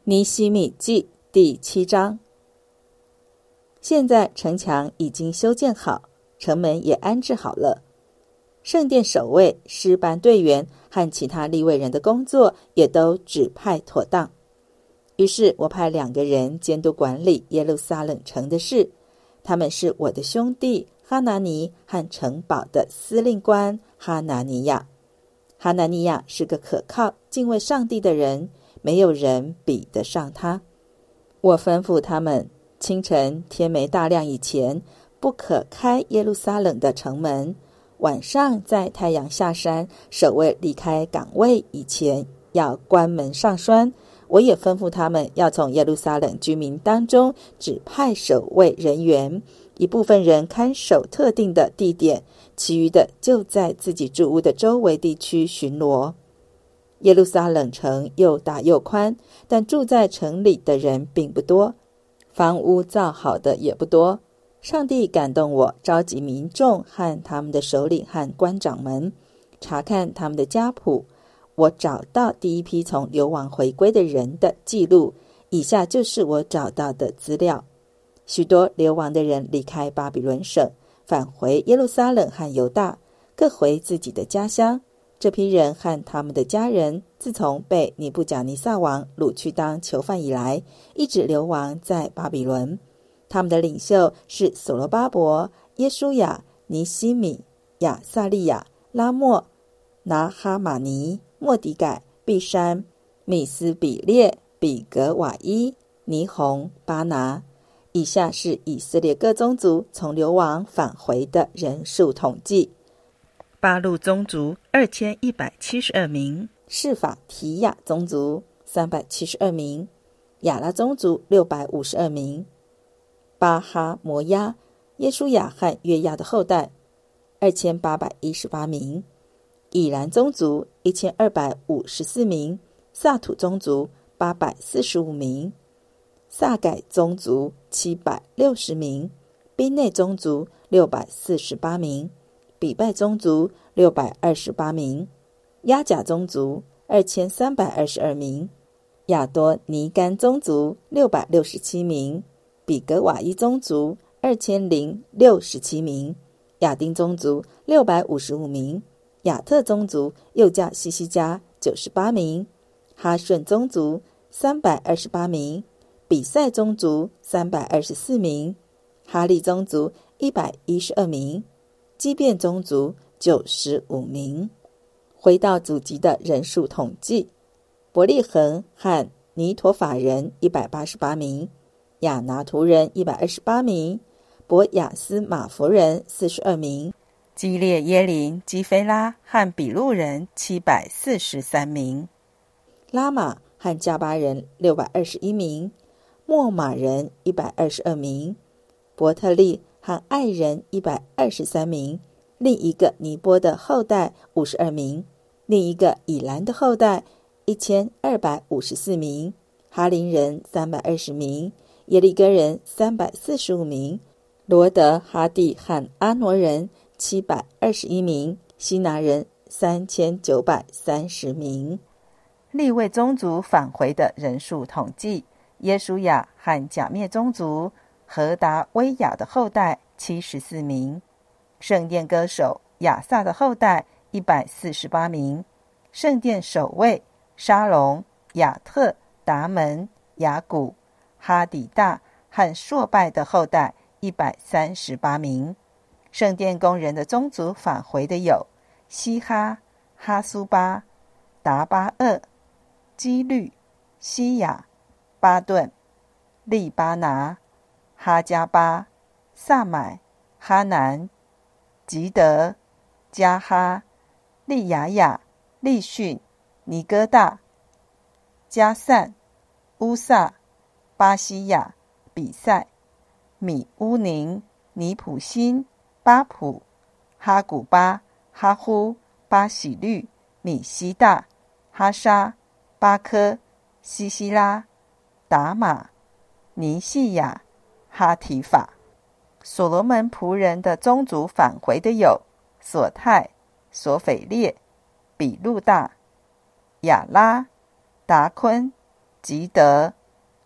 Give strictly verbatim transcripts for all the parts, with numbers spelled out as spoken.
尼希米记第七章。现在城墙已经修建好，城门也安置好了，圣殿守卫、诗班队员和其他利未人的工作也都指派妥当。于是我派两个人监督管理耶路撒冷城的事，他们是我的兄弟哈拿尼和城堡的司令官哈拿尼亚。哈拿尼亚是个可靠、敬畏上帝的人，没有人比得上他。我吩咐他们，清晨天没大亮以前，不可开耶路撒冷的城门；晚上在太阳下山、守卫离开岗位以前，要关门上栓。我也吩咐他们，要从耶路撒冷居民当中指派守卫人员，一部分人看守特定的地点，其余的就在自己住屋的周围地区巡逻。耶路撒冷城又大又宽，但住在城里的人并不多，房屋造好的也不多。上帝感动我，召集民众和他们的首领和官长们，查看他们的家谱。我找到第一批从流亡回归的人的记录，以下就是我找到的资料。许多流亡的人离开巴比伦省，返回耶路撒冷和犹大，各回自己的家乡。这批人和他们的家人，自从被尼布甲尼撒王掳去当囚犯以来，一直流亡在巴比伦。他们的领袖是所罗巴伯、耶书亚、尼希米、亚撒利亚、拉末、拿哈马尼、末底改、毕山、米斯比列、比格瓦伊、尼宏、巴拿。以下是以色列各宗族从流亡返回的人数统计：巴路宗族二千一百七十二名，示法提亚宗族三百七十二名，亚拉宗族六百五十二名，巴哈摩亚、耶书亚和约亚的后代二千八百一十八名，以兰宗族一千二百五十四名，萨土宗族八百四十五名，萨改宗族七百六十名，宾内宗族六百四十八名，比拜宗族六百二十八名，亚甲宗族二千三百二十二名，亚多尼干宗族六百六十七名，比格瓦伊宗族二千零六十七名，亚丁宗族六百五十五名，亚特宗族又叫西西家九十八名，哈顺宗族三百二十八名，比赛宗族三百二十四名，哈利宗族一百一十二名，基遍宗族九十五名。回到祖籍的人数统计：伯利恒和尼陀法人一百八十八名，亚拿图人一百二十八名，伯雅斯马弗人四十二名，基列耶林、基菲拉和比路人七百四十三名，拉玛和加巴人六百二十一名，莫马人一百二十二名，伯特利和爱人一百二十三名，另一个尼波的后代五十二名，另一个以兰的后代一千二百五十四名，哈林人三百二十名，耶利哥人三百四十五名，罗德哈地和阿挪人七百二十一名，希拿人三千九百三十名。利未宗族返回的人数统计：耶书亚和甲灭宗族何达威亚的后代七十四名，圣殿歌手亚萨的后代一百四十八名，圣殿守卫沙龙、亚特、达门、雅古、哈底大和朔拜的后代一百三十八名。圣殿工人的宗族返回的有西哈、哈苏巴、达巴厄、基律、西亚、巴顿、利巴拿、哈加巴、萨买、哈南、吉德、加哈、利雅雅、利逊、尼哥大、加散、乌萨、巴西亚、比赛、米乌宁、尼普辛、巴普、哈古巴、哈呼、巴喜律、米西大、哈沙、巴科、西西拉、达马、尼细亚、哈提法。所罗门仆人的宗族返回的有索泰、索斐列、比路大、亚拉、达昆、吉德、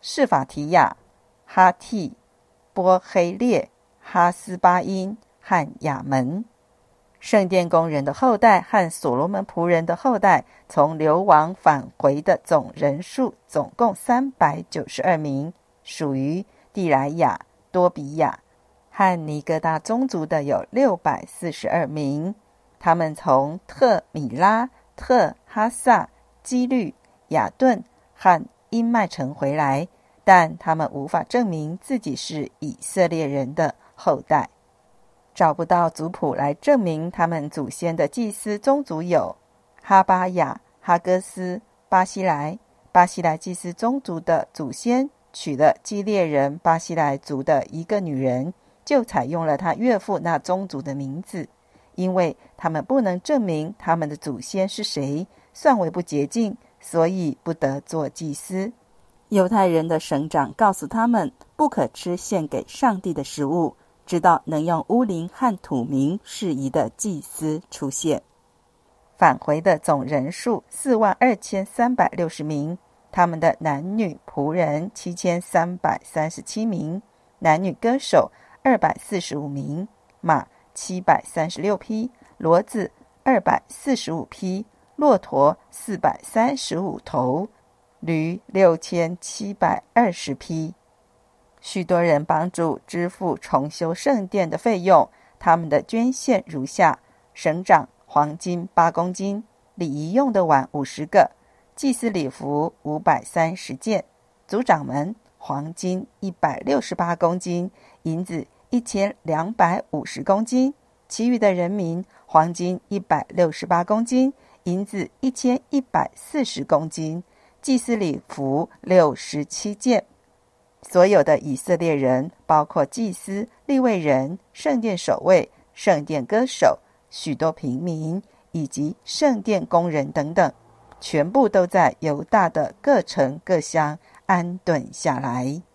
示法提亚、哈替、波黑列、哈斯巴因和亚门。圣殿工人的后代和所罗门仆人的后代从流亡返回的总人数总共三百九十二名，属于地莱亚、多比亚和尼哥大宗族的有六百四十二名。他们从特米拉、特哈萨、基律、雅顿和因麦城回来，但他们无法证明自己是以色列人的后代，找不到族谱来证明他们祖先的祭司宗族有哈巴雅、哈戈斯、巴西莱。巴西莱祭司宗族的祖先娶了基列人巴西莱族的一个女人，就采用了他岳父那宗族的名字。因为他们不能证明他们的祖先是谁，算为不洁净，所以不得做祭司。犹太人的省长告诉他们，不可吃献给上帝的食物，直到能用乌灵和土名适宜的祭司出现。返回的总人数四万二千三百六十名，他们的男女仆人七千三百三十七名，男女歌手二百四十五名，马七百三十六匹，骡子二百四十五匹，骆驼四百三十五头，驴六千七百二十匹。许多人帮助支付重修圣殿的费用，他们的捐献如下：省长黄金八公斤，礼仪用的碗五十个，祭司礼服五百三十件，族长们黄金一百六十八公斤，银子一千两百五十公斤，其余的人民黄金一百六十八公斤，银子一千一百四十公斤，祭司礼服六十七件。所有的以色列人，包括祭司、利未人、圣殿守卫、圣殿歌手、许多平民以及圣殿工人等等，全部都在犹大的各城各乡安顿下来。